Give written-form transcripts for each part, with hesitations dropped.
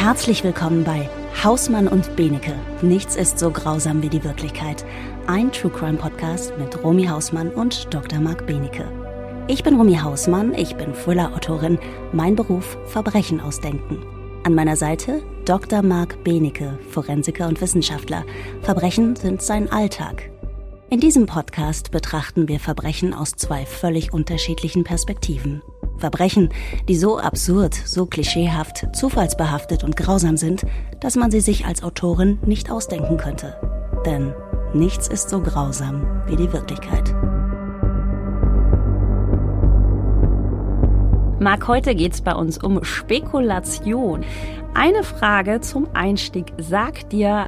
Herzlich willkommen bei Hausmann und Benecke. Nichts ist so grausam wie die Wirklichkeit. Ein True Crime Podcast mit Romy Hausmann und Dr. Marc Benecke. Ich bin Romy Hausmann, ich bin Thriller-Autorin. Mein Beruf: Verbrechen ausdenken. An meiner Seite Dr. Marc Benecke, Forensiker und Wissenschaftler. Verbrechen sind sein Alltag. In diesem Podcast betrachten wir Verbrechen aus zwei völlig unterschiedlichen Perspektiven. Verbrechen, die so absurd, so klischeehaft, zufallsbehaftet und grausam sind, dass man sie sich als Autorin nicht ausdenken könnte. Denn nichts ist so grausam wie die Wirklichkeit. Marc, heute geht's bei uns um Spekulation. Eine Frage zum Einstieg. Sagt dir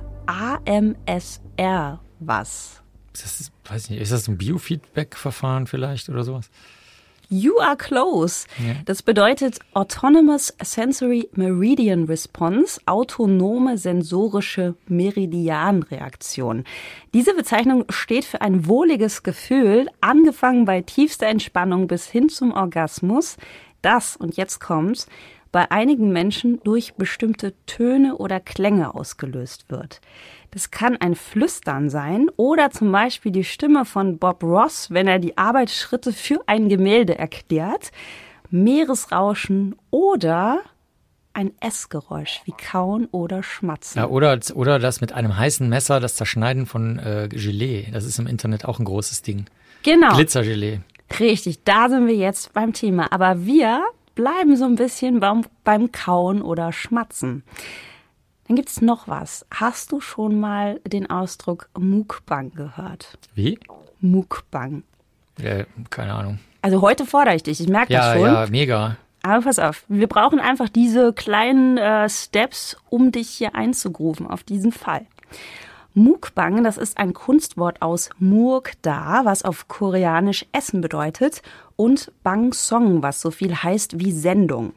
AMSR was? Weiß nicht, ist das ein Biofeedback-Verfahren vielleicht oder sowas? You are close. Ja. Das bedeutet Autonomous Sensory Meridian Response, autonome sensorische Meridianreaktion. Diese Bezeichnung steht für ein wohliges Gefühl, angefangen bei tiefster Entspannung bis hin zum Orgasmus, das, und jetzt kommt's, bei einigen Menschen durch bestimmte Töne oder Klänge ausgelöst wird. Das kann ein Flüstern sein oder zum Beispiel die Stimme von Bob Ross, wenn er die Arbeitsschritte für ein Gemälde erklärt, Meeresrauschen oder ein Essgeräusch wie Kauen oder Schmatzen. Ja, oder das mit einem heißen Messer, das Zerschneiden von Gelee. Das ist im Internet auch ein großes Ding. Genau. Glitzergelee. Richtig, da sind wir jetzt beim Thema. Aber wir bleiben so ein bisschen beim Kauen oder Schmatzen. Dann gibt's noch was. Hast du schon mal den Ausdruck Mukbang gehört? Wie? Mukbang. Keine Ahnung. Also heute fordere ich dich, ich merke das schon. Ja, mega. Aber pass auf, wir brauchen einfach diese kleinen Steps, um dich hier einzugrooven auf diesen Fall. Mukbang, das ist ein Kunstwort aus Mukda, was auf Koreanisch Essen bedeutet, und Bangsong, was so viel heißt wie Sendung.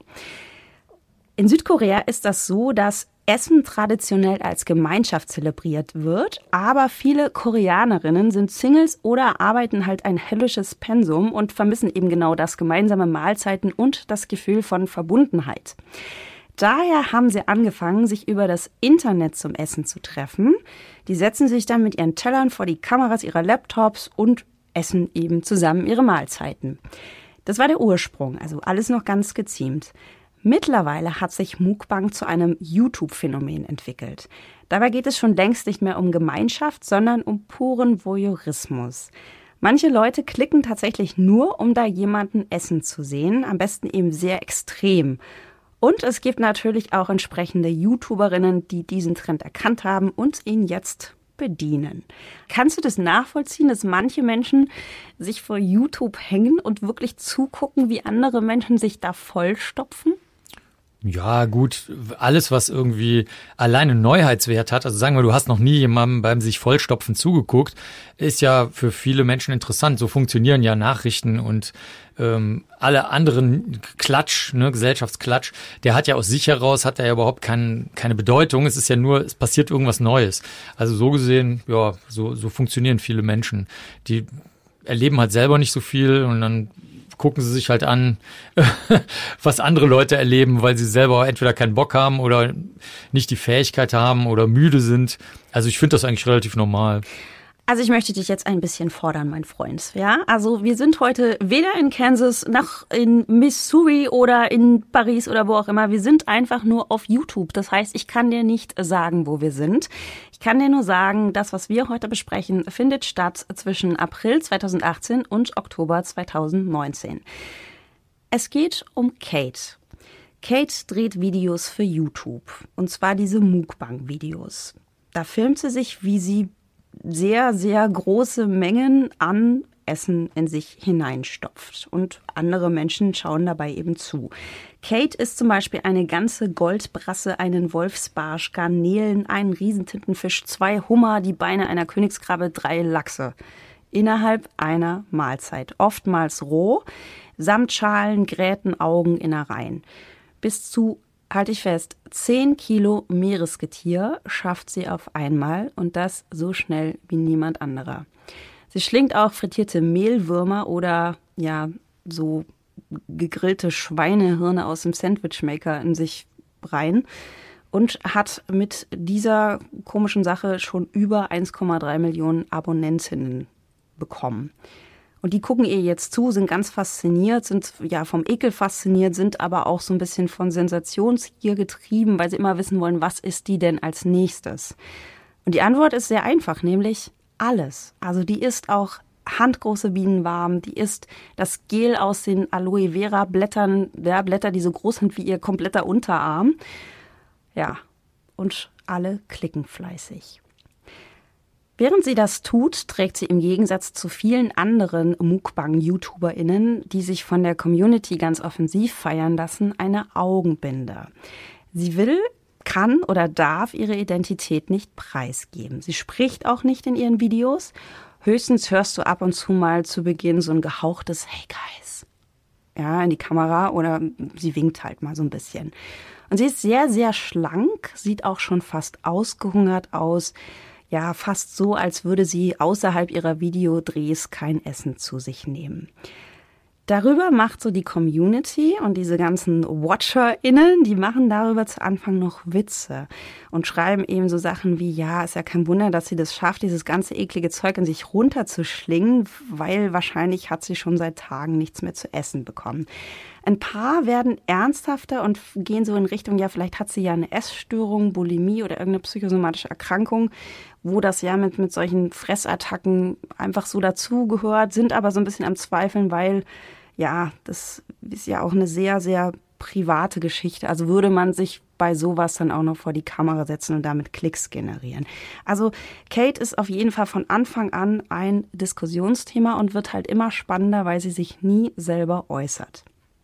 In Südkorea ist das so, dass Essen traditionell als Gemeinschaft zelebriert wird, aber viele Koreanerinnen sind Singles oder arbeiten halt ein höllisches Pensum und vermissen eben genau das, gemeinsame Mahlzeiten und das Gefühl von Verbundenheit. Daher haben sie angefangen, sich über das Internet zum Essen zu treffen. Die setzen sich dann mit ihren Tellern vor die Kameras ihrer Laptops und essen eben zusammen ihre Mahlzeiten. Das war der Ursprung, also alles noch ganz geziemt. Mittlerweile hat sich Mukbang zu einem YouTube-Phänomen entwickelt. Dabei geht es schon längst nicht mehr um Gemeinschaft, sondern um puren Voyeurismus. Manche Leute klicken tatsächlich nur, um da jemanden essen zu sehen, am besten eben sehr extrem. Und es gibt natürlich auch entsprechende YouTuberinnen, die diesen Trend erkannt haben und ihn jetzt bedienen. Kannst du das nachvollziehen, dass manche Menschen sich vor YouTube hängen und wirklich zugucken, wie andere Menschen sich da vollstopfen? Ja, gut, alles, was irgendwie alleine Neuheitswert hat, also sagen wir, du hast noch nie jemandem beim sich vollstopfen zugeguckt, ist ja für viele Menschen interessant. So funktionieren ja Nachrichten und alle anderen Klatsch, ne, Gesellschaftsklatsch, der hat ja aus sich heraus, hat er ja überhaupt keine Bedeutung. Es ist ja nur, es passiert irgendwas Neues. Also so gesehen, ja, so funktionieren viele Menschen. Die erleben halt selber nicht so viel und dann gucken sie sich halt an, was andere Leute erleben, weil sie selber entweder keinen Bock haben oder nicht die Fähigkeit haben oder müde sind. Also ich finde das eigentlich relativ normal. Also ich möchte dich jetzt ein bisschen fordern, mein Freund. Ja, also wir sind heute weder in Kansas noch in Missouri oder in Paris oder wo auch immer. Wir sind einfach nur auf YouTube. Das heißt, ich kann dir nicht sagen, wo wir sind. Ich kann dir nur sagen, das, was wir heute besprechen, findet statt zwischen April 2018 und Oktober 2019. Es geht um Kate. Kate dreht Videos für YouTube. Und zwar diese Mukbang-Videos. Da filmt sie sich, wie sie sehr, sehr große Mengen an Essen in sich hineinstopft. Und andere Menschen schauen dabei eben zu. Kate isst zum Beispiel eine ganze Goldbrasse, einen Wolfsbarsch, Garnelen, einen Riesentintenfisch, 2 Hummer, die Beine einer Königskrabbe, 3 Lachse. Innerhalb einer Mahlzeit. Oftmals roh, samt Schalen, Gräten, Augen, Innereien. Bis zu, halte ich fest, 10 Kilo Meeresgetier schafft sie auf einmal und das so schnell wie niemand anderer. Sie schlingt auch frittierte Mehlwürmer oder ja so gegrillte Schweinehirne aus dem Sandwichmaker in sich rein. und hat mit dieser komischen Sache schon über 1,3 Millionen Abonnentinnen bekommen. Und die gucken ihr jetzt zu, sind ganz fasziniert, sind ja vom Ekel fasziniert, sind aber auch so ein bisschen von Sensationsgier getrieben, weil sie immer wissen wollen, was ist die denn als nächstes? Und die Antwort ist sehr einfach, nämlich alles. Also die isst auch handgroße Bienenwaben, die isst das Gel aus den Aloe Vera Blättern, Blätter, die so groß sind wie ihr kompletter Unterarm. Ja, und alle klicken fleißig. Während sie das tut, trägt sie im Gegensatz zu vielen anderen Mukbang-YouTuberInnen, die sich von der Community ganz offensiv feiern lassen, eine Augenbinde. Sie will, kann oder darf ihre Identität nicht preisgeben. Sie spricht auch nicht in ihren Videos. Höchstens hörst du ab und zu mal zu Beginn so ein gehauchtes Hey Guys, ja, in die Kamera, oder sie winkt halt mal so ein bisschen. Und sie ist sehr, sehr schlank, sieht auch schon fast ausgehungert aus. Ja, fast so, als würde sie außerhalb ihrer Videodrehs kein Essen zu sich nehmen. Darüber macht so die Community und diese ganzen WatcherInnen, die machen darüber zu Anfang noch Witze und schreiben eben so Sachen wie, ja, ist ja kein Wunder, dass sie das schafft, dieses ganze eklige Zeug in sich runterzuschlingen, weil wahrscheinlich hat sie schon seit Tagen nichts mehr zu essen bekommen. Ein paar werden ernsthafter und gehen so in Richtung, ja, vielleicht hat sie ja eine Essstörung, Bulimie oder irgendeine psychosomatische Erkrankung, wo das ja mit solchen Fressattacken einfach so dazugehört, sind aber so ein bisschen am Zweifeln, weil, ja, das ist ja auch eine sehr, sehr private Geschichte. Also würde man sich bei sowas dann auch noch vor die Kamera setzen und damit Klicks generieren. Also Kate ist auf jeden Fall von Anfang an ein Diskussionsthema und wird halt immer spannender, weil sie sich nie selber äußert.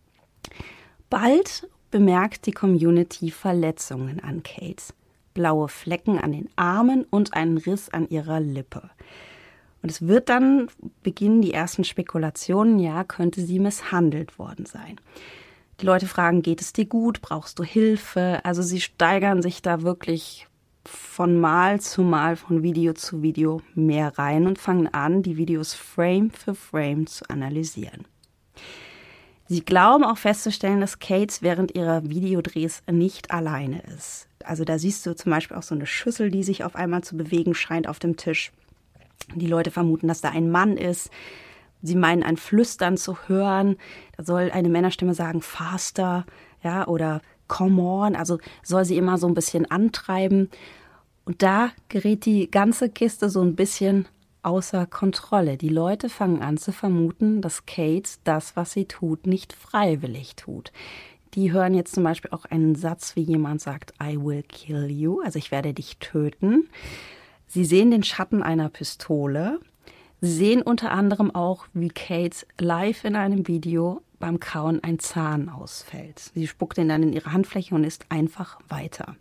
Bald bemerkt die Community Verletzungen an Kate. Blaue Flecken an den Armen und einen Riss an ihrer Lippe. Und es wird dann beginnen die ersten Spekulationen, ja, könnte sie misshandelt worden sein. Die Leute fragen, geht es dir gut, brauchst du Hilfe? Also sie steigern sich da wirklich von Mal zu Mal, von Video zu Video mehr rein und fangen an, die Videos Frame für Frame zu analysieren. Sie glauben auch festzustellen, dass Kate während ihrer Videodrehs nicht alleine ist. Also da siehst du zum Beispiel auch so eine Schüssel, die sich auf einmal zu bewegen scheint auf dem Tisch. Die Leute vermuten, dass da ein Mann ist. Sie meinen, ein Flüstern zu hören. Da soll eine Männerstimme sagen, faster, ja, oder come on. Also soll sie immer so ein bisschen antreiben. Und da gerät die ganze Kiste so ein bisschen außer Kontrolle. Die Leute fangen an zu vermuten, dass Kate das, was sie tut, nicht freiwillig tut. Die hören jetzt zum Beispiel auch einen Satz, wie jemand sagt, I will kill you, also ich werde dich töten. Sie sehen den Schatten einer Pistole. Sie sehen unter anderem auch, wie Kate live in einem Video beim Kauen ein Zahn ausfällt. Sie spuckt ihn dann in ihre Handfläche und isst einfach weiter.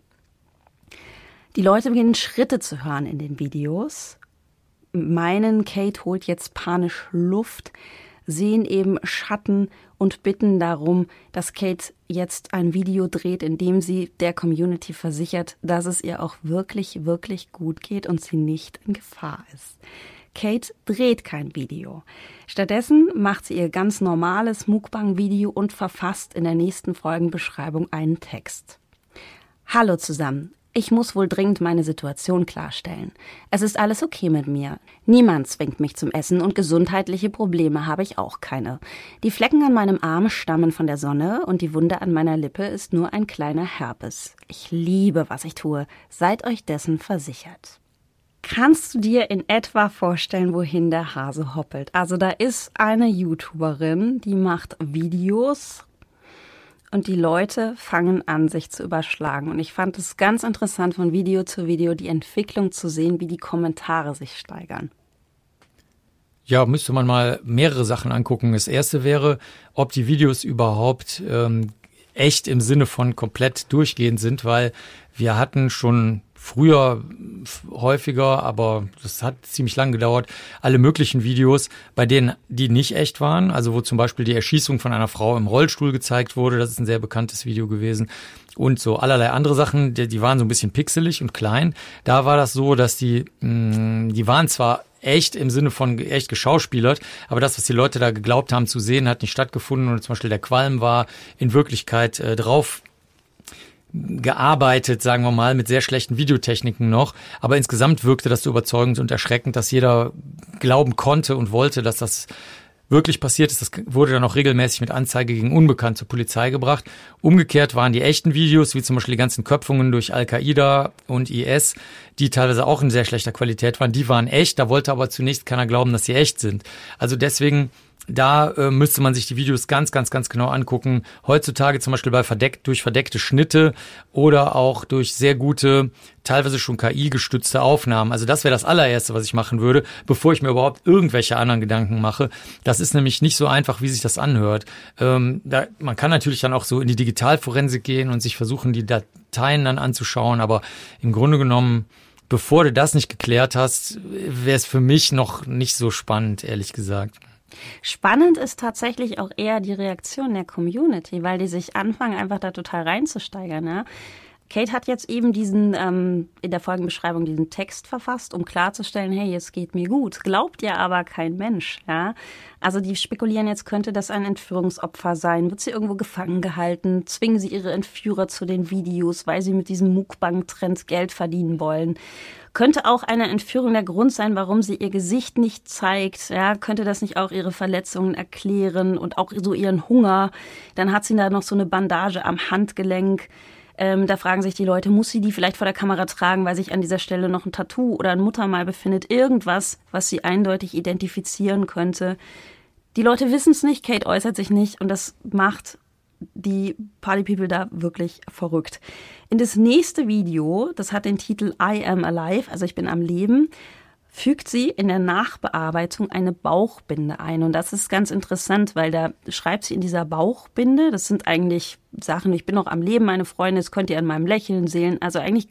Die Leute beginnen Schritte zu hören in den Videos, meinen, Kate holt jetzt panisch Luft, sehen eben Schatten und bitten darum, dass Kate jetzt ein Video dreht, in dem sie der Community versichert, dass es ihr auch wirklich, wirklich gut geht und sie nicht in Gefahr ist. Kate dreht kein Video. Stattdessen macht sie ihr ganz normales Mukbang-Video und verfasst in der nächsten Folgenbeschreibung einen Text. Hallo zusammen. Ich muss wohl dringend meine Situation klarstellen. Es ist alles okay mit mir. Niemand zwingt mich zum Essen und gesundheitliche Probleme habe ich auch keine. Die Flecken an meinem Arm stammen von der Sonne und die Wunde an meiner Lippe ist nur ein kleiner Herpes. Ich liebe, was ich tue. Seid euch dessen versichert. Kannst du dir in etwa vorstellen, wohin der Hase hoppelt? Also da ist eine YouTuberin, die macht Videos und die Leute fangen an, sich zu überschlagen. Und ich fand es ganz interessant, von Video zu Video die Entwicklung zu sehen, wie die Kommentare sich steigern. Ja, müsste man mal mehrere Sachen angucken. Das erste wäre, ob die Videos überhaupt echt im Sinne von komplett durchgehend sind, weil wir hatten schon früher häufiger, aber das hat ziemlich lang gedauert, alle möglichen Videos, bei denen die nicht echt waren, also wo zum Beispiel die Erschießung von einer Frau im Rollstuhl gezeigt wurde, das ist ein sehr bekanntes Video gewesen, und so allerlei andere Sachen, die waren so ein bisschen pixelig und klein. Da war das so, dass die waren zwar echt im Sinne von echt geschauspielert, aber das, was die Leute da geglaubt haben zu sehen, hat nicht stattgefunden und zum Beispiel der Qualm war in Wirklichkeit drauf gearbeitet, sagen wir mal, mit sehr schlechten Videotechniken noch. Aber insgesamt wirkte das so überzeugend und erschreckend, dass jeder glauben konnte und wollte, dass das wirklich passiert ist. Das wurde dann auch regelmäßig mit Anzeige gegen Unbekannt zur Polizei gebracht. Umgekehrt waren die echten Videos, wie zum Beispiel die ganzen Köpfungen durch Al-Qaida und IS, die teilweise auch in sehr schlechter Qualität waren, die waren echt. Da wollte aber zunächst keiner glauben, dass sie echt sind. Also deswegen, da müsste man sich die Videos ganz genau angucken. Heutzutage zum Beispiel durch verdeckte Schnitte oder auch durch sehr gute, teilweise schon KI-gestützte Aufnahmen. Also das wäre das allererste, was ich machen würde, bevor ich mir überhaupt irgendwelche anderen Gedanken mache. Das ist nämlich nicht so einfach, wie sich das anhört. Man kann natürlich dann auch so in die Digitalforensik gehen und sich versuchen, die Dateien dann anzuschauen. Aber im Grunde genommen, bevor du das nicht geklärt hast, wäre es für mich noch nicht so spannend, ehrlich gesagt. Spannend ist tatsächlich auch eher die Reaktion der Community, weil die sich anfangen, einfach da total reinzusteigern. Ja? Kate hat jetzt eben in der Folgenbeschreibung diesen Text verfasst, um klarzustellen, hey, es geht mir gut. Glaubt ja aber kein Mensch. Ja? Also die spekulieren jetzt, könnte das ein Entführungsopfer sein? Wird sie irgendwo gefangen gehalten? Zwingen sie ihre Entführer zu den Videos, weil sie mit diesem Mukbang-Trend Geld verdienen wollen? Könnte auch eine Entführung der Grund sein, warum sie ihr Gesicht nicht zeigt? Ja, könnte das nicht auch ihre Verletzungen erklären und auch so ihren Hunger? Dann hat sie da noch so eine Bandage am Handgelenk. Da fragen sich die Leute, muss sie die vielleicht vor der Kamera tragen, weil sich an dieser Stelle noch ein Tattoo oder ein Muttermal befindet? Irgendwas, was sie eindeutig identifizieren könnte. Die Leute wissen es nicht, Kate äußert sich nicht und das macht die Party People da wirklich verrückt. In das nächste Video, das hat den Titel I Am Alive, also ich bin am Leben, fügt sie in der Nachbearbeitung eine Bauchbinde ein. Und das ist ganz interessant, weil da schreibt sie in dieser Bauchbinde, das sind eigentlich Sachen, ich bin noch am Leben, meine Freunde, das könnt ihr an meinem Lächeln sehen, also eigentlich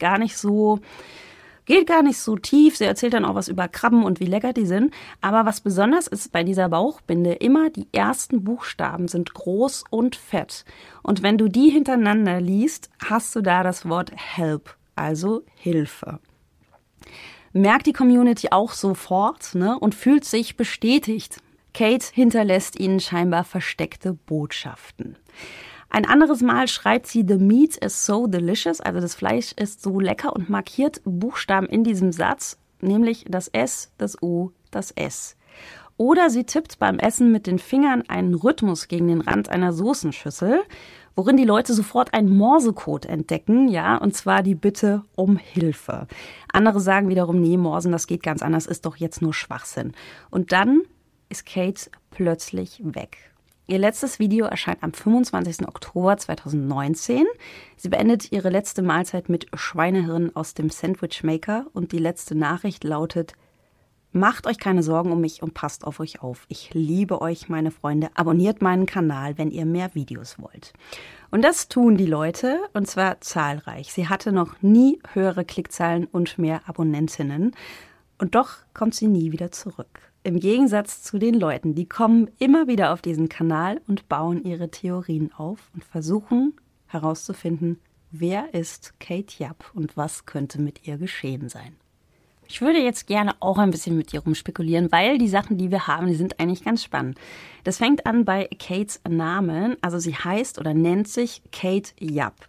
geht gar nicht so tief. Sie erzählt dann auch was über Krabben und wie lecker die sind. Aber was besonders ist bei dieser Bauchbinde, immer die ersten Buchstaben sind groß und fett. Und wenn du die hintereinander liest, hast du da das Wort Help, also Hilfe. Merkt die Community auch sofort, ne, und fühlt sich bestätigt. Kate hinterlässt ihnen scheinbar versteckte Botschaften. Ein anderes Mal schreibt sie, the meat is so delicious, also das Fleisch ist so lecker und markiert Buchstaben in diesem Satz, nämlich das S, das U, das S. Oder sie tippt beim Essen mit den Fingern einen Rhythmus gegen den Rand einer Soßenschüssel, worin die Leute sofort einen Morsecode entdecken, ja, und zwar die Bitte um Hilfe. Andere sagen wiederum, nee, Morsen, das geht ganz anders, ist doch jetzt nur Schwachsinn. Und dann ist Kate plötzlich weg. Ihr letztes Video erscheint am 25. Oktober 2019. Sie beendet ihre letzte Mahlzeit mit Schweinehirn aus dem Sandwich Maker und die letzte Nachricht lautet: Macht euch keine Sorgen um mich und passt auf euch auf. Ich liebe euch, meine Freunde. Abonniert meinen Kanal, wenn ihr mehr Videos wollt. Und das tun die Leute, und zwar zahlreich. Sie hatte noch nie höhere Klickzahlen und mehr Abonnentinnen. Und doch kommt sie nie wieder zurück. Im Gegensatz zu den Leuten, die kommen immer wieder auf diesen Kanal und bauen ihre Theorien auf und versuchen herauszufinden, wer ist Kate Japp und was könnte mit ihr geschehen sein. Ich würde jetzt gerne auch ein bisschen mit dir rumspekulieren, weil die Sachen, die wir haben, die sind eigentlich ganz spannend. Das fängt an bei Kates Namen, also sie heißt oder nennt sich Kate Japp.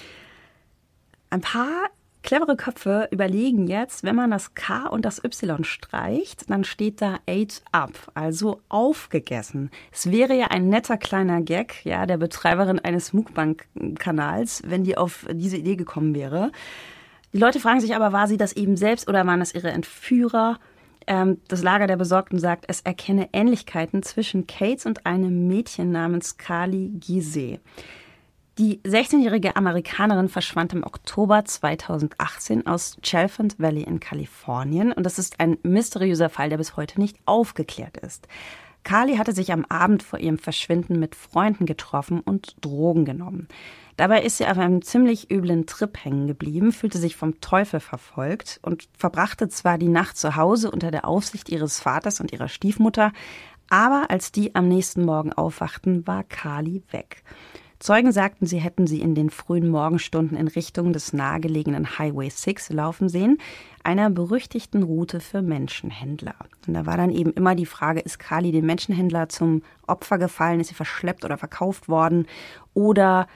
Ein paar clevere Köpfe überlegen jetzt, wenn man das K und das Y streicht, dann steht da ate up, also aufgegessen. Es wäre ja ein netter kleiner Gag, ja, der Betreiberin eines Mukbang-Kanals, wenn die auf diese Idee gekommen wäre. Die Leute fragen sich aber, war sie das eben selbst oder waren das ihre Entführer? Das Lager der Besorgten sagt, es erkenne Ähnlichkeiten zwischen Kate und einem Mädchen namens Carly Gizeh. Die 16-jährige Amerikanerin verschwand im Oktober 2018 aus Chalfont Valley in Kalifornien. Und das ist ein mysteriöser Fall, der bis heute nicht aufgeklärt ist. Carly hatte sich am Abend vor ihrem Verschwinden mit Freunden getroffen und Drogen genommen. Dabei ist sie auf einem ziemlich üblen Trip hängen geblieben, fühlte sich vom Teufel verfolgt und verbrachte zwar die Nacht zu Hause unter der Aufsicht ihres Vaters und ihrer Stiefmutter, aber als die am nächsten Morgen aufwachten, war Carly weg. Zeugen sagten, sie hätten sie in den frühen Morgenstunden in Richtung des nahegelegenen Highway 6 laufen sehen, einer berüchtigten Route für Menschenhändler. Und da war dann eben immer die Frage, ist Carly dem Menschenhändler zum Opfer gefallen, ist sie verschleppt oder verkauft worden oder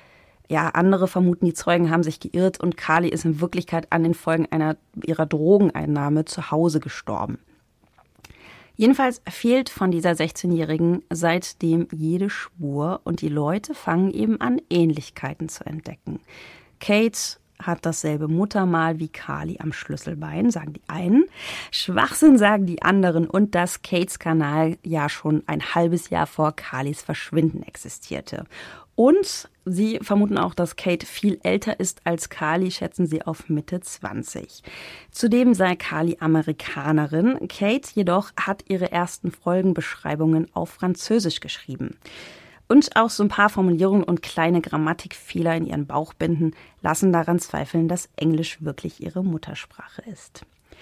Ja, andere vermuten, die Zeugen haben sich geirrt und Carly ist in Wirklichkeit an den Folgen ihrer Drogeneinnahme zu Hause gestorben. Jedenfalls fehlt von dieser 16-Jährigen seitdem jede Spur und die Leute fangen eben an, Ähnlichkeiten zu entdecken. Kate hat dasselbe Muttermal wie Carly am Schlüsselbein, sagen die einen. Schwachsinn, sagen die anderen. Und dass Kates Kanal ja schon ein halbes Jahr vor Carlys Verschwinden existierte. Und sie vermuten auch, dass Kate viel älter ist als Carly, schätzen sie auf Mitte 20. Zudem sei Carly Amerikanerin. Kate jedoch hat ihre ersten Folgenbeschreibungen auf Französisch geschrieben. Und auch so ein paar Formulierungen und kleine Grammatikfehler in ihren Bauchbinden lassen daran zweifeln, dass Englisch wirklich ihre Muttersprache ist.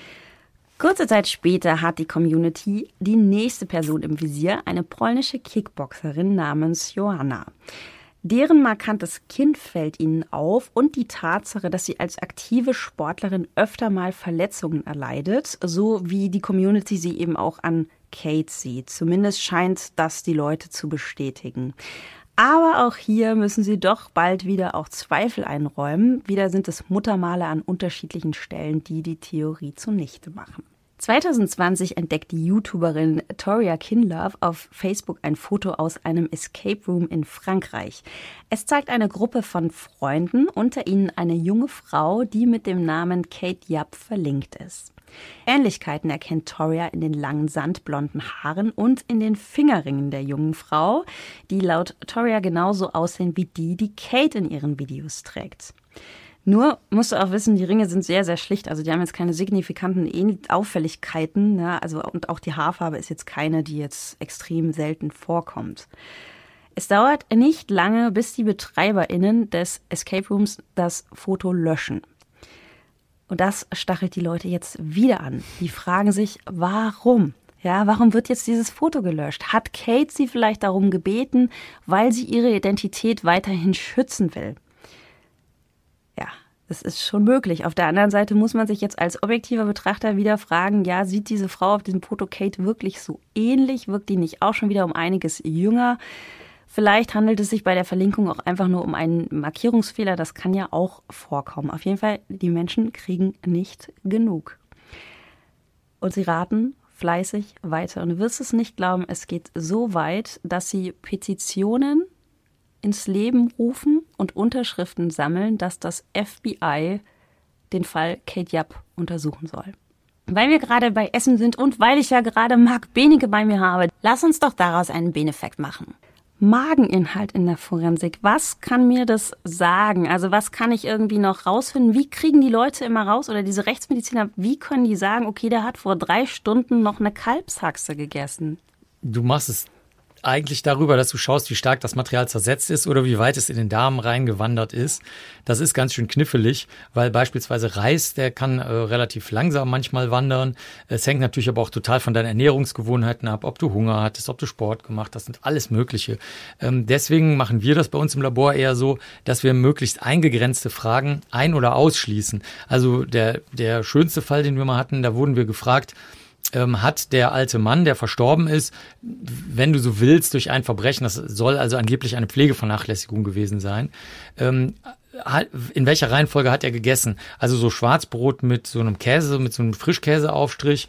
Kurze Zeit später hat die Community die nächste Person im Visier, eine polnische Kickboxerin namens Joanna. Deren markantes Kinn fällt ihnen auf und die Tatsache, dass sie als aktive Sportlerin öfter mal Verletzungen erleidet, so wie die Community sie eben auch an Kate sieht. Zumindest scheint das die Leute zu bestätigen. Aber auch hier müssen sie doch bald wieder auch Zweifel einräumen. Wieder sind es Muttermale an unterschiedlichen Stellen, die die Theorie zunichte machen. 2020 entdeckt die YouTuberin Toria Kinlove auf Facebook ein Foto aus einem Escape Room in Frankreich. Es zeigt eine Gruppe von Freunden, unter ihnen eine junge Frau, die mit dem Namen Kate Japp verlinkt ist. Ähnlichkeiten erkennt Toria in den langen sandblonden Haaren und in den Fingerringen der jungen Frau, die laut Toria genauso aussehen wie die Kate in ihren Videos trägt. Nur musst du auch wissen, die Ringe sind sehr, sehr schlicht. Also die haben jetzt keine signifikanten Auffälligkeiten. Ja, also, und auch die Haarfarbe ist jetzt keine, die jetzt extrem selten vorkommt. Es dauert nicht lange, bis die BetreiberInnen des Escape Rooms das Foto löschen. Und das stachelt die Leute jetzt wieder an. Die fragen sich, warum? Ja, warum wird jetzt dieses Foto gelöscht? Hat Kate sie vielleicht darum gebeten, weil sie ihre Identität weiterhin schützen will? Ja, das ist schon möglich. Auf der anderen Seite muss man sich jetzt als objektiver Betrachter wieder fragen, ja, sieht diese Frau auf diesem Foto Kate wirklich so ähnlich? Wirkt die nicht auch schon wieder um einiges jünger? Vielleicht handelt es sich bei der Verlinkung auch einfach nur um einen Markierungsfehler. Das kann ja auch vorkommen. Auf jeden Fall, die Menschen kriegen nicht genug. Und sie raten fleißig weiter. Und du wirst es nicht glauben, es geht so weit, dass sie Petitionen ins Leben rufen und Unterschriften sammeln, dass das FBI den Fall Kate Japp untersuchen soll. Weil wir gerade bei Essen sind und weil ich ja gerade Marc Benecke bei mir habe, lass uns doch daraus einen Beneffekt machen. Mageninhalt in der Forensik, was kann mir das sagen? Also was kann ich irgendwie noch rausfinden? Wie kriegen die Leute immer raus oder diese Rechtsmediziner, wie können die sagen, okay, der hat vor 3 Stunden noch eine Kalbshaxe gegessen? Du machst es eigentlich darüber, dass du schaust, wie stark das Material zersetzt ist oder wie weit es in den Darm reingewandert ist. Das ist ganz schön knifflig, weil beispielsweise Reis, der kann relativ langsam manchmal wandern. Es hängt natürlich aber auch total von deinen Ernährungsgewohnheiten ab, ob du Hunger hattest, ob du Sport gemacht hast, und alles Mögliche. Deswegen machen wir das bei uns im Labor eher so, dass wir möglichst eingegrenzte Fragen ein- oder ausschließen. Also der schönste Fall, den wir mal hatten, da wurden wir gefragt, hat der alte Mann, der verstorben ist, wenn du so willst, durch ein Verbrechen, das soll also angeblich eine Pflegevernachlässigung gewesen sein, in welcher Reihenfolge hat er gegessen? Also so Schwarzbrot mit so einem Käse, mit so einem Frischkäseaufstrich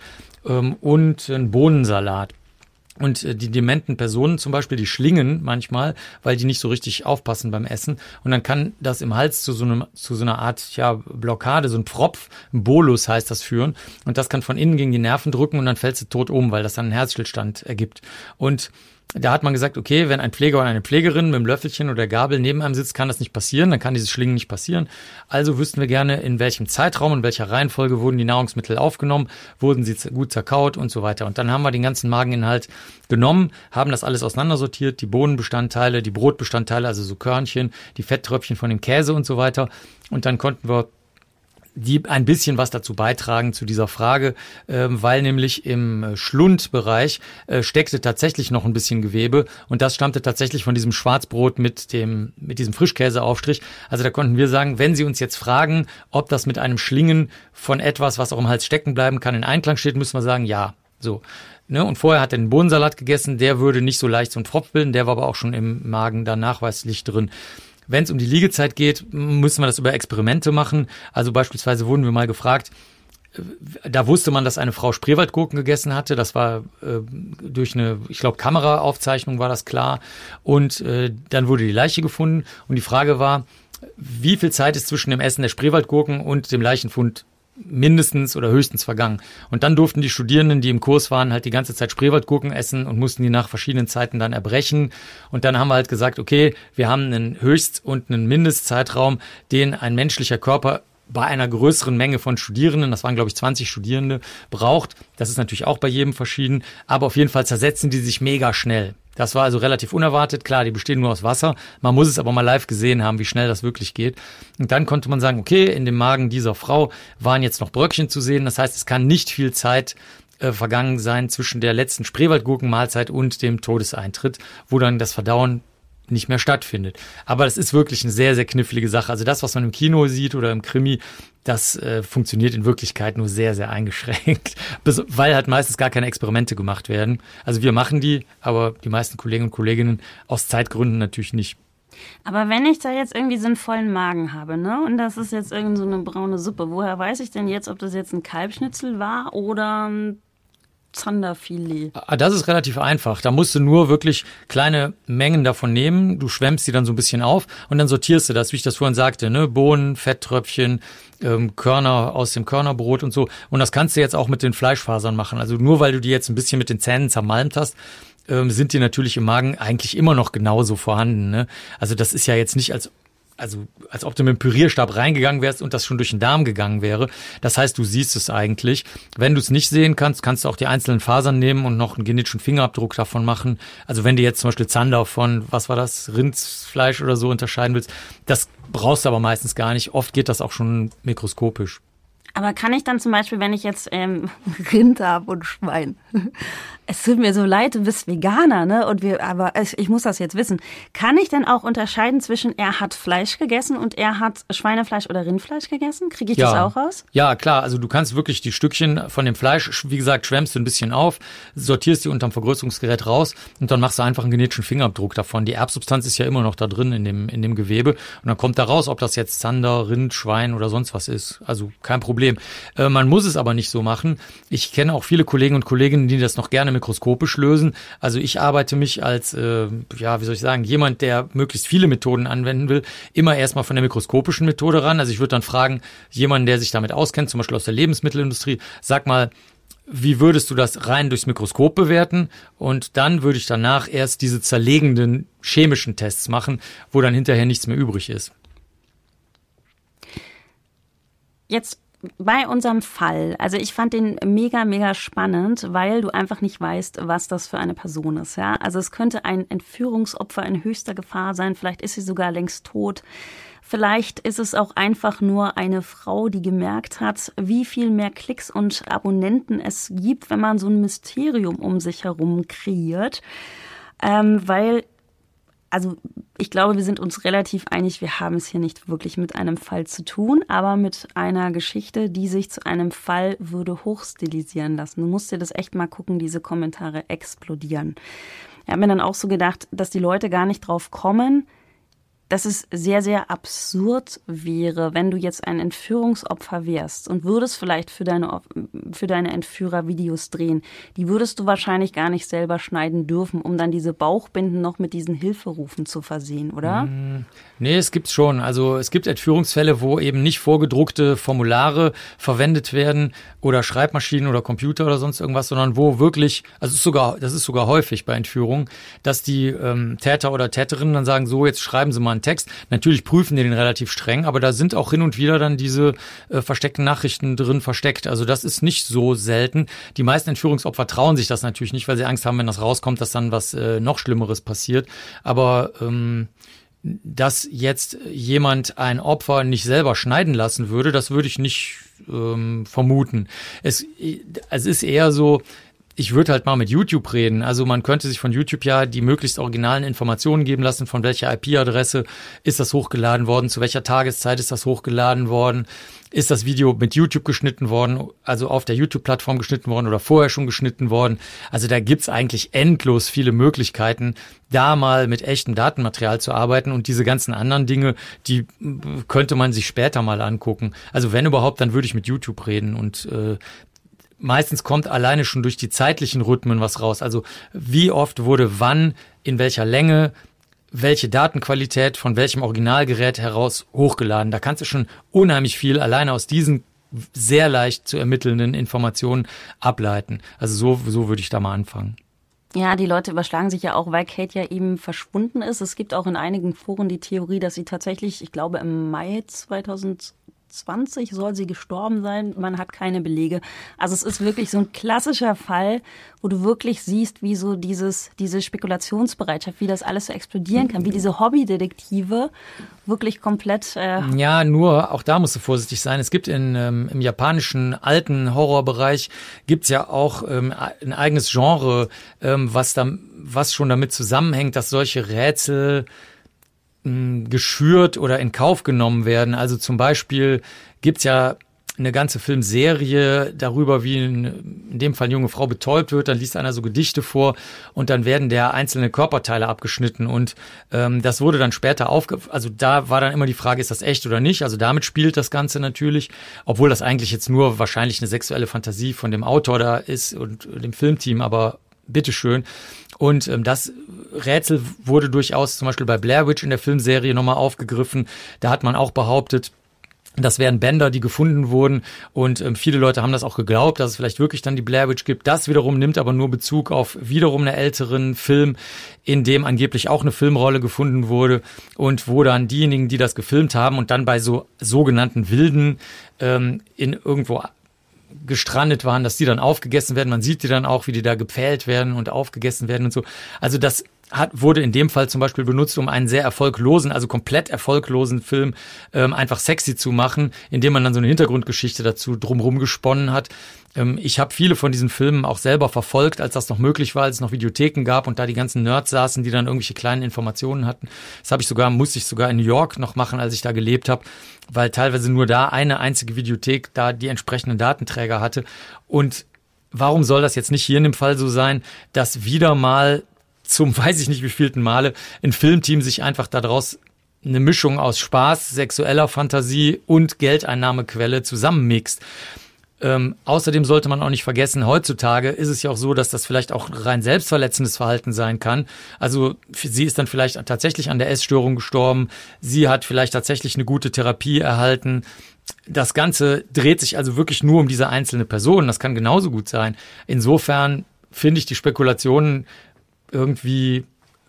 und ein Bohnensalat. Und die dementen Personen zum Beispiel, die schlingen manchmal, weil die nicht so richtig aufpassen beim Essen. Und dann kann das im Hals zu so einer Art Blockade, so ein Pfropf, ein Bolus heißt das, führen. Und das kann von innen gegen die Nerven drücken und dann fällst du tot um, weil das dann einen Herzstillstand ergibt. Und da hat man gesagt, okay, wenn ein Pfleger oder eine Pflegerin mit einem Löffelchen oder Gabel neben einem sitzt, kann das nicht passieren, dann kann dieses Schlingen nicht passieren. Also wüssten wir gerne, in welchem Zeitraum, in welcher Reihenfolge wurden die Nahrungsmittel aufgenommen, wurden sie gut zerkaut und so weiter. Und dann haben wir den ganzen Mageninhalt genommen, haben das alles auseinandersortiert, die Bohnenbestandteile, die Brotbestandteile, also so Körnchen, die Fetttröpfchen von dem Käse und so weiter. Und dann konnten wir ein bisschen was dazu beitragen zu dieser Frage, weil nämlich im Schlundbereich steckte tatsächlich noch ein bisschen Gewebe und das stammte tatsächlich von diesem Schwarzbrot mit diesem Frischkäseaufstrich. Also da konnten wir sagen, wenn Sie uns jetzt fragen, ob das mit einem Schlingen von etwas, was auch im Hals stecken bleiben kann, in Einklang steht, müssen wir sagen, ja. So. Ne? Und vorher hat er einen Bohnensalat gegessen, der würde nicht so leicht so einen Pfropf bilden, der war aber auch schon im Magen da nachweislich drin. Wenn es um die Liegezeit geht, müssen wir das über Experimente machen. Also beispielsweise wurden wir mal gefragt, da wusste man, dass eine Frau Spreewaldgurken gegessen hatte. Das war durch eine, ich glaube, Kameraaufzeichnung war das klar. Und dann wurde die Leiche gefunden. Und die Frage war, wie viel Zeit ist zwischen dem Essen der Spreewaldgurken und dem Leichenfund mindestens oder höchstens vergangen. Und dann durften die Studierenden, die im Kurs waren, halt die ganze Zeit Spreewaldgurken essen und mussten die nach verschiedenen Zeiten dann erbrechen. Und dann haben wir halt gesagt, okay, wir haben einen Höchst- und einen Mindestzeitraum, den ein menschlicher Körper bei einer größeren Menge von Studierenden, das waren glaube ich 20 Studierende, braucht. Das ist natürlich auch bei jedem verschieden, aber auf jeden Fall zersetzen die sich mega schnell. Das war also relativ unerwartet. Klar, die bestehen nur aus Wasser. Man muss es aber mal live gesehen haben, wie schnell das wirklich geht. Und dann konnte man sagen, okay, in dem Magen dieser Frau waren jetzt noch Bröckchen zu sehen. Das heißt, es kann nicht viel Zeit vergangen sein zwischen der letzten Spreewaldgurkenmahlzeit und dem Todeseintritt, wo dann das Verdauen nicht mehr stattfindet. Aber das ist wirklich eine sehr, sehr knifflige Sache. Also das, was man im Kino sieht oder im Krimi, das funktioniert in Wirklichkeit nur sehr, sehr eingeschränkt, weil halt meistens gar keine Experimente gemacht werden. Also wir machen die, aber die meisten Kollegen und Kolleginnen aus Zeitgründen natürlich nicht. Aber wenn ich da jetzt irgendwie so einen vollen Magen habe, ne, und das ist jetzt irgend so eine braune Suppe, woher weiß ich denn jetzt, ob das jetzt ein Kalbschnitzel war oder ein Zanderfilet? Das ist relativ einfach. Da musst du nur wirklich kleine Mengen davon nehmen. Du schwemmst sie dann so ein bisschen auf und dann sortierst du das, wie ich das vorhin sagte, ne? Bohnen, Fetttröpfchen, Körner aus dem Körnerbrot und so. Und das kannst du jetzt auch mit den Fleischfasern machen. Also nur weil du die jetzt ein bisschen mit den Zähnen zermalmt hast, sind die natürlich im Magen eigentlich immer noch genauso vorhanden, ne? Also das ist ja jetzt nicht als ob du mit dem Pürierstab reingegangen wärst und das schon durch den Darm gegangen wäre. Das heißt, du siehst es eigentlich. Wenn du es nicht sehen kannst, kannst du auch die einzelnen Fasern nehmen und noch einen genetischen Fingerabdruck davon machen. Also wenn du jetzt zum Beispiel Zander von, was war das, Rindsfleisch oder so unterscheiden willst, das brauchst du aber meistens gar nicht. Oft geht das auch schon mikroskopisch. Aber kann ich dann zum Beispiel, wenn ich jetzt Rind habe und Schwein, es tut mir so leid, du bist Veganer, ne? Aber ich muss das jetzt wissen. Kann ich denn auch unterscheiden zwischen, er hat Fleisch gegessen und er hat Schweinefleisch oder Rindfleisch gegessen? Kriege ich das auch raus? Ja, klar. Also du kannst wirklich die Stückchen von dem Fleisch, wie gesagt, schwemmst du ein bisschen auf, sortierst die unterm Vergrößerungsgerät raus und dann machst du einfach einen genetischen Fingerabdruck davon. Die Erbsubstanz ist ja immer noch da drin in dem Gewebe und dann kommt da raus, ob das jetzt Zander, Rind, Schwein oder sonst was ist. Also kein Problem. Man muss es aber nicht so machen. Ich kenne auch viele Kollegen und Kolleginnen, die das noch gerne mikroskopisch lösen. Also ich arbeite mich als, jemand, der möglichst viele Methoden anwenden will, immer erstmal von der mikroskopischen Methode ran. Also ich würde dann fragen, jemanden, der sich damit auskennt, zum Beispiel aus der Lebensmittelindustrie, sag mal, wie würdest du das rein durchs Mikroskop bewerten? Und dann würde ich danach erst diese zerlegenden chemischen Tests machen, wo dann hinterher nichts mehr übrig ist. Jetzt bei unserem Fall, also ich fand den mega, mega spannend, weil du einfach nicht weißt, was das für eine Person ist. Ja? Also es könnte ein Entführungsopfer in höchster Gefahr sein, vielleicht ist sie sogar längst tot. Vielleicht ist es auch einfach nur eine Frau, die gemerkt hat, wie viel mehr Klicks und Abonnenten es gibt, wenn man so ein Mysterium um sich herum kreiert. Also ich glaube, wir sind uns relativ einig, wir haben es hier nicht wirklich mit einem Fall zu tun, aber mit einer Geschichte, die sich zu einem Fall würde hochstilisieren lassen. Du musst dir das echt mal gucken, diese Kommentare explodieren. Ich habe mir dann auch so gedacht, dass die Leute gar nicht drauf kommen, dass es sehr, sehr absurd wäre, wenn du jetzt ein Entführungsopfer wärst und würdest vielleicht für deine Entführer Videos drehen. Die würdest du wahrscheinlich gar nicht selber schneiden dürfen, um dann diese Bauchbinden noch mit diesen Hilferufen zu versehen, oder? Nee, es gibt's schon. Also es gibt Entführungsfälle, wo eben nicht vorgedruckte Formulare verwendet werden oder Schreibmaschinen oder Computer oder sonst irgendwas, sondern wo wirklich, das ist sogar häufig bei Entführungen, dass die Täter oder Täterinnen dann sagen, so, jetzt schreiben Sie mal einen Text. Natürlich prüfen die den relativ streng, aber da sind auch hin und wieder dann diese versteckten Nachrichten drin versteckt. Also das ist nicht so selten. Die meisten Entführungsopfer trauen sich das natürlich nicht, weil sie Angst haben, wenn das rauskommt, dass dann was noch Schlimmeres passiert. Aber dass jetzt jemand ein Opfer nicht selber schneiden lassen würde, das würde ich nicht vermuten. Es ist eher so, ich würde halt mal mit YouTube reden. Also man könnte sich von YouTube ja die möglichst originalen Informationen geben lassen, von welcher IP-Adresse ist das hochgeladen worden, zu welcher Tageszeit ist das hochgeladen worden, ist das Video mit YouTube geschnitten worden, also auf der YouTube-Plattform geschnitten worden oder vorher schon geschnitten worden. Also da gibt's eigentlich endlos viele Möglichkeiten, da mal mit echtem Datenmaterial zu arbeiten, und diese ganzen anderen Dinge, die könnte man sich später mal angucken. Also wenn überhaupt, dann würde ich mit YouTube reden, und meistens kommt alleine schon durch die zeitlichen Rhythmen was raus. Also wie oft wurde wann, in welcher Länge, welche Datenqualität von welchem Originalgerät heraus hochgeladen. Da kannst du schon unheimlich viel alleine aus diesen sehr leicht zu ermittelnden Informationen ableiten. Also so würde ich da mal anfangen. Ja, die Leute überschlagen sich ja auch, weil Kate ja eben verschwunden ist. Es gibt auch in einigen Foren die Theorie, dass sie tatsächlich, ich glaube im Mai 2020 soll sie gestorben sein. Man hat keine Belege. Also es ist wirklich so ein klassischer Fall, wo du wirklich siehst, wie so diese Spekulationsbereitschaft, wie das alles so explodieren kann, wie diese Hobbydetektive wirklich komplett... Ja, nur auch da musst du vorsichtig sein. Es gibt im japanischen alten Horrorbereich gibt's ja auch ein eigenes Genre, was schon damit zusammenhängt, dass solche Rätsel geschürt oder in Kauf genommen werden. Also zum Beispiel gibt's ja eine ganze Filmserie darüber, wie in dem Fall eine junge Frau betäubt wird. Dann liest einer so Gedichte vor und dann werden der einzelne Körperteile abgeschnitten. Und das wurde dann später also da war dann immer die Frage, ist das echt oder nicht? Also damit spielt das Ganze natürlich, obwohl das eigentlich jetzt nur wahrscheinlich eine sexuelle Fantasie von dem Autor da ist und dem Filmteam, aber bitteschön. Und das Rätsel wurde durchaus zum Beispiel bei Blair Witch in der Filmserie nochmal aufgegriffen. Da hat man auch behauptet, das wären Bänder, die gefunden wurden, und viele Leute haben das auch geglaubt, dass es vielleicht wirklich dann die Blair Witch gibt. Das wiederum nimmt aber nur Bezug auf wiederum einen älteren Film, in dem angeblich auch eine Filmrolle gefunden wurde, und wo dann diejenigen, die das gefilmt haben und dann bei so sogenannten Wilden in irgendwo gestrandet waren, dass die dann aufgegessen werden. Man sieht die dann auch, wie die da gepfählt werden und aufgegessen werden und so. Also das wurde in dem Fall zum Beispiel benutzt, um einen sehr erfolglosen, also komplett erfolglosen Film einfach sexy zu machen, indem man dann so eine Hintergrundgeschichte dazu drumherum gesponnen hat. Ich habe viele von diesen Filmen auch selber verfolgt, als das noch möglich war, als es noch Videotheken gab und da die ganzen Nerds saßen, die dann irgendwelche kleinen Informationen hatten. Das musste ich sogar in New York noch machen, als ich da gelebt habe, weil teilweise nur da eine einzige Videothek da die entsprechenden Datenträger hatte. Und warum soll das jetzt nicht hier in dem Fall so sein, dass wieder mal zum weiß ich nicht wievielten Male ein Filmteam sich einfach daraus eine Mischung aus Spaß, sexueller Fantasie und Geldeinnahmequelle zusammenmixt. Außerdem sollte man auch nicht vergessen, heutzutage ist es ja auch so, dass das vielleicht auch rein selbstverletzendes Verhalten sein kann. Also sie ist dann vielleicht tatsächlich an der Essstörung gestorben, sie hat vielleicht tatsächlich eine gute Therapie erhalten. Das Ganze dreht sich also wirklich nur um diese einzelne Person. Das kann genauso gut sein. Insofern finde ich die Spekulationen irgendwie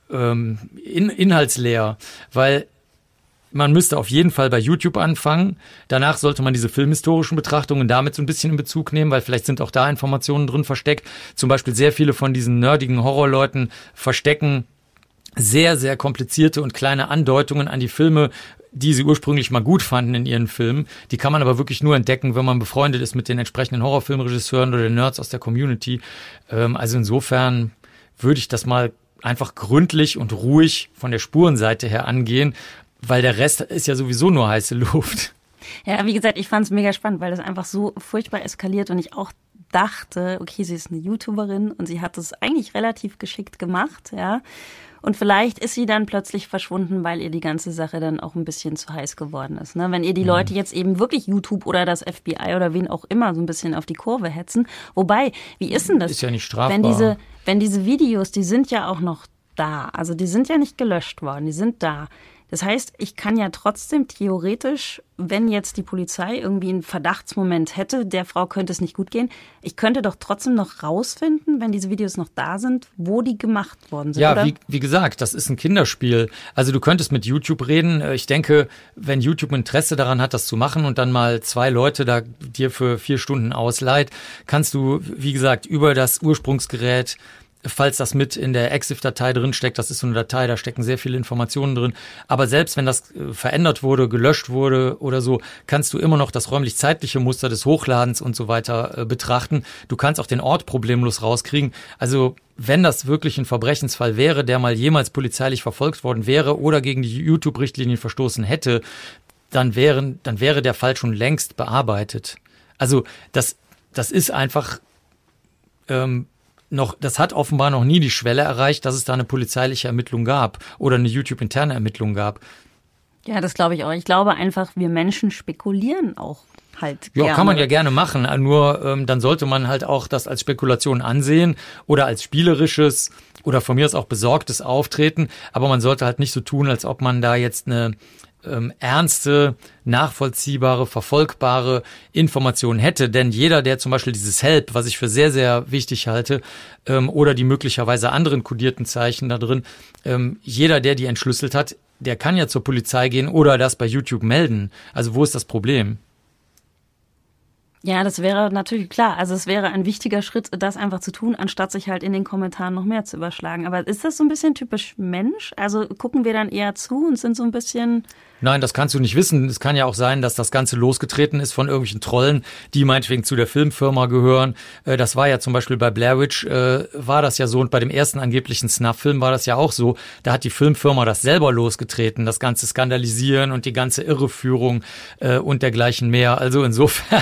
inhaltsleer, weil man müsste auf jeden Fall bei YouTube anfangen. Danach sollte man diese filmhistorischen Betrachtungen damit so ein bisschen in Bezug nehmen, weil vielleicht sind auch da Informationen drin versteckt. Zum Beispiel sehr viele von diesen nerdigen Horrorleuten verstecken sehr, sehr komplizierte und kleine Andeutungen an die Filme, die sie ursprünglich mal gut fanden in ihren Filmen. Die kann man aber wirklich nur entdecken, wenn man befreundet ist mit den entsprechenden Horrorfilmregisseuren oder den Nerds aus der Community. Also insofern würde ich das mal einfach gründlich und ruhig von der Spurenseite her angehen, weil der Rest ist ja sowieso nur heiße Luft. Ja, wie gesagt, ich fand es mega spannend, weil das einfach so furchtbar eskaliert und ich auch dachte, okay, sie ist eine YouTuberin und sie hat es eigentlich relativ geschickt gemacht, ja. Und vielleicht ist sie dann plötzlich verschwunden, weil ihr die ganze Sache dann auch ein bisschen zu heiß geworden ist. Ne? Wenn ihr die Leute jetzt eben wirklich YouTube oder das FBI oder wen auch immer so ein bisschen auf die Kurve hetzen. Wobei, wie ist denn das? Ist ja nicht strafbar. Wenn diese Videos, die sind ja auch noch da. Also die sind ja nicht gelöscht worden, die sind da. Das heißt, ich kann ja trotzdem theoretisch, wenn jetzt die Polizei irgendwie einen Verdachtsmoment hätte, der Frau könnte es nicht gut gehen, ich könnte doch trotzdem noch rausfinden, wenn diese Videos noch da sind, wo die gemacht worden sind, ja, oder? Wie gesagt, das ist ein Kinderspiel. Also du könntest mit YouTube reden. Ich denke, wenn YouTube Interesse daran hat, das zu machen und dann mal 2 Leute da dir für 4 Stunden ausleiht, kannst du, wie gesagt, über das Ursprungsgerät falls das mit in der EXIF-Datei drin steckt. Das ist so eine Datei, da stecken sehr viele Informationen drin. Aber selbst wenn das verändert wurde, gelöscht wurde oder so, kannst du immer noch das räumlich-zeitliche Muster des Hochladens und so weiter betrachten. Du kannst auch den Ort problemlos rauskriegen. Also wenn das wirklich ein Verbrechensfall wäre, der mal jemals polizeilich verfolgt worden wäre oder gegen die YouTube-Richtlinien verstoßen hätte, dann wäre der Fall schon längst bearbeitet. Also das ist einfach das hat offenbar noch nie die Schwelle erreicht, dass es da eine polizeiliche Ermittlung gab oder eine YouTube-interne Ermittlung gab. Ja, das glaube ich auch. Ich glaube einfach, wir Menschen spekulieren auch halt gerne. Ja, kann man ja gerne machen, nur dann sollte man halt auch das als Spekulation ansehen oder als spielerisches oder von mir aus auch besorgtes Auftreten, aber man sollte halt nicht so tun, als ob man da jetzt eine ernste, nachvollziehbare, verfolgbare Informationen hätte. Denn jeder, der zum Beispiel dieses Help, was ich für sehr, sehr wichtig halte, oder die möglicherweise anderen kodierten Zeichen da drin, jeder, der die entschlüsselt hat, der kann ja zur Polizei gehen oder das bei YouTube melden. Also wo ist das Problem? Ja, das wäre natürlich klar. Also es wäre ein wichtiger Schritt, das einfach zu tun, anstatt sich halt in den Kommentaren noch mehr zu überschlagen. Aber ist das so ein bisschen typisch Mensch? Also gucken wir dann eher zu und sind so ein bisschen... Nein, das kannst du nicht wissen. Es kann ja auch sein, dass das Ganze losgetreten ist von irgendwelchen Trollen, die meinetwegen zu der Filmfirma gehören. Das war ja zum Beispiel bei Blair Witch, war das ja so. Und bei dem ersten angeblichen Snuff-Film war das ja auch so. Da hat die Filmfirma das selber losgetreten, das ganze Skandalisieren und die ganze Irreführung und dergleichen mehr. Also insofern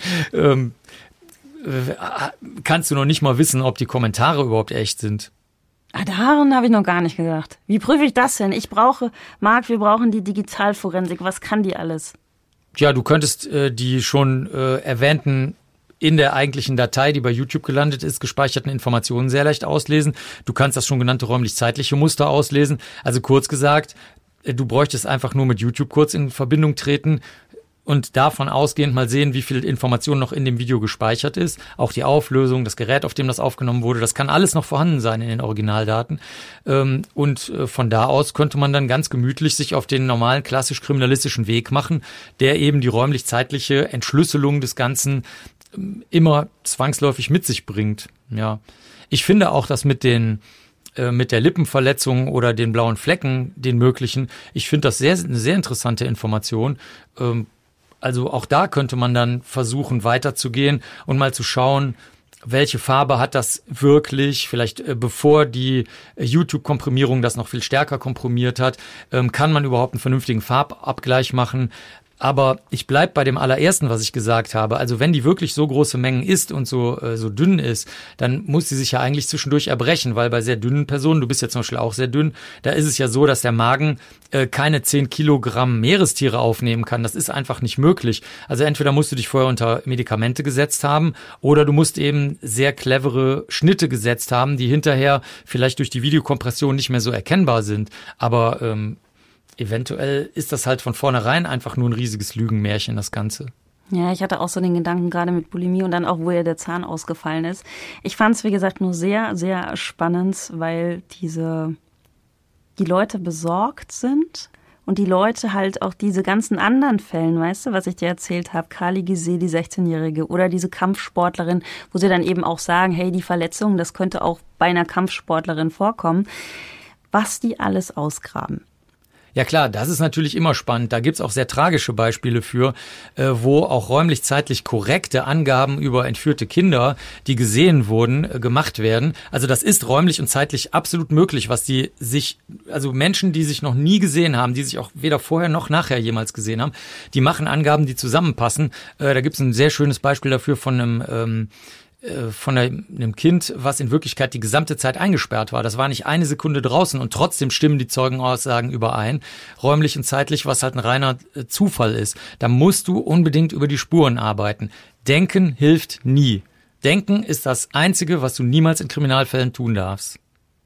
kannst du noch nicht mal wissen, ob die Kommentare überhaupt echt sind. Daran habe ich noch gar nicht gedacht. Wie prüfe ich das denn? Wir brauchen die Digitalforensik. Was kann die alles? Ja, du könntest die schon erwähnten in der eigentlichen Datei, die bei YouTube gelandet ist, gespeicherten Informationen sehr leicht auslesen. Du kannst das schon genannte räumlich-zeitliche Muster auslesen. Also kurz gesagt, du bräuchtest einfach nur mit YouTube kurz in Verbindung treten und davon ausgehend mal sehen, wie viel Information noch in dem Video gespeichert ist. Auch die Auflösung, das Gerät, auf dem das aufgenommen wurde, das kann alles noch vorhanden sein in den Originaldaten. Und von da aus könnte man dann ganz gemütlich sich auf den normalen klassisch-kriminalistischen Weg machen, der eben die räumlich-zeitliche Entschlüsselung des Ganzen immer zwangsläufig mit sich bringt. Ja, ich finde auch, dass mit der Lippenverletzung oder den blauen Flecken, den möglichen, ich finde das eine sehr interessante Information. Also auch da könnte man dann versuchen weiterzugehen und mal zu schauen, welche Farbe hat das wirklich, vielleicht bevor die YouTube-Komprimierung das noch viel stärker komprimiert hat, kann man überhaupt einen vernünftigen Farbabgleich machen. Aber ich bleib bei dem allerersten, was ich gesagt habe. Also wenn die wirklich so große Mengen isst und so dünn ist, dann muss sie sich ja eigentlich zwischendurch erbrechen, weil bei sehr dünnen Personen, du bist ja zum Beispiel auch sehr dünn, da ist es ja so, dass der Magen keine 10 Kilogramm Meerestiere aufnehmen kann. Das ist einfach nicht möglich. Also entweder musst du dich vorher unter Medikamente gesetzt haben oder du musst eben sehr clevere Schnitte gesetzt haben, die hinterher vielleicht durch die Videokompression nicht mehr so erkennbar sind. Aber eventuell ist das halt von vornherein einfach nur ein riesiges Lügenmärchen, das Ganze. Ja, ich hatte auch so den Gedanken, gerade mit Bulimie und dann auch, wo ja der Zahn ausgefallen ist. Ich fand es, wie gesagt, nur sehr, sehr spannend, weil die Leute besorgt sind und die Leute halt auch diese ganzen anderen Fällen, weißt du, was ich dir erzählt habe, Kali Gisé, die 16-Jährige oder diese Kampfsportlerin, wo sie dann eben auch sagen, hey, die Verletzung, das könnte auch bei einer Kampfsportlerin vorkommen, was die alles ausgraben. Ja klar, das ist natürlich immer spannend. Da gibt's auch sehr tragische Beispiele für, wo auch räumlich-zeitlich korrekte Angaben über entführte Kinder, die gesehen wurden, gemacht werden. Also das ist räumlich und zeitlich absolut möglich, also Menschen, die sich noch nie gesehen haben, die sich auch weder vorher noch nachher jemals gesehen haben, die machen Angaben, die zusammenpassen. Da gibt's ein sehr schönes Beispiel dafür von einem Kind, was in Wirklichkeit die gesamte Zeit eingesperrt war. Das war nicht eine Sekunde draußen und trotzdem stimmen die Zeugenaussagen überein. Räumlich und zeitlich, was halt ein reiner Zufall ist. Da musst du unbedingt über die Spuren arbeiten. Denken hilft nie. Denken ist das Einzige, was du niemals in Kriminalfällen tun darfst.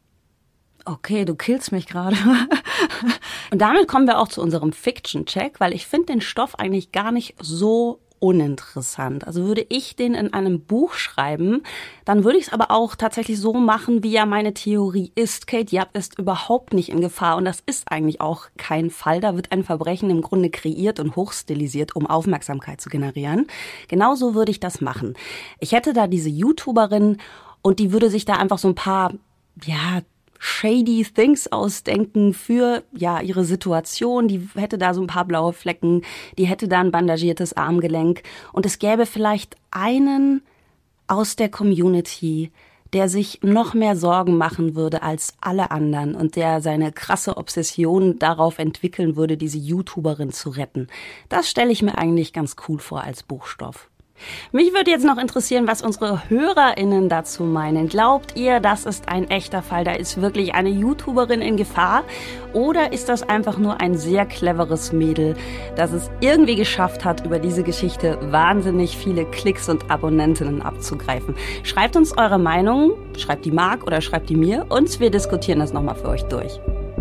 Okay, du killst mich gerade. Und damit kommen wir auch zu unserem Fiction-Check, weil ich finde den Stoff eigentlich gar nicht so uninteressant. Also würde ich den in einem Buch schreiben, dann würde ich es aber auch tatsächlich so machen, wie ja meine Theorie ist. Kate Japp ist überhaupt nicht in Gefahr und das ist eigentlich auch kein Fall. Da wird ein Verbrechen im Grunde kreiert und hochstilisiert, um Aufmerksamkeit zu generieren. Genauso würde ich das machen. Ich hätte da diese YouTuberin und die würde sich da einfach so ein paar, shady things ausdenken für, ihre Situation. Die hätte da so ein paar blaue Flecken, die hätte da ein bandagiertes Armgelenk und es gäbe vielleicht einen aus der Community, der sich noch mehr Sorgen machen würde als alle anderen und der seine krasse Obsession darauf entwickeln würde, diese YouTuberin zu retten. Das stelle ich mir eigentlich ganz cool vor als Buchstoff. Mich würde jetzt noch interessieren, was unsere HörerInnen dazu meinen. Glaubt ihr, das ist ein echter Fall? Da ist wirklich eine YouTuberin in Gefahr? Oder ist das einfach nur ein sehr cleveres Mädel, das es irgendwie geschafft hat, über diese Geschichte wahnsinnig viele Klicks und Abonnentinnen abzugreifen? Schreibt uns eure Meinung, schreibt die Marc oder schreibt die mir und wir diskutieren das nochmal für euch durch.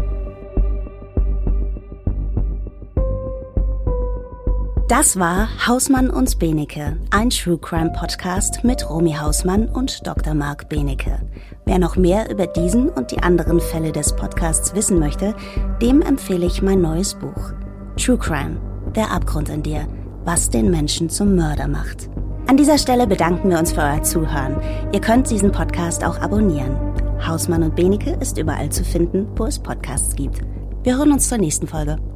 Das war Hausmann und Benecke, ein True Crime Podcast mit Romy Hausmann und Dr. Marc Benecke. Wer noch mehr über diesen und die anderen Fälle des Podcasts wissen möchte, dem empfehle ich mein neues Buch. True Crime, der Abgrund in dir, was den Menschen zum Mörder macht. An dieser Stelle bedanken wir uns für euer Zuhören. Ihr könnt diesen Podcast auch abonnieren. Hausmann und Benecke ist überall zu finden, wo es Podcasts gibt. Wir hören uns zur nächsten Folge.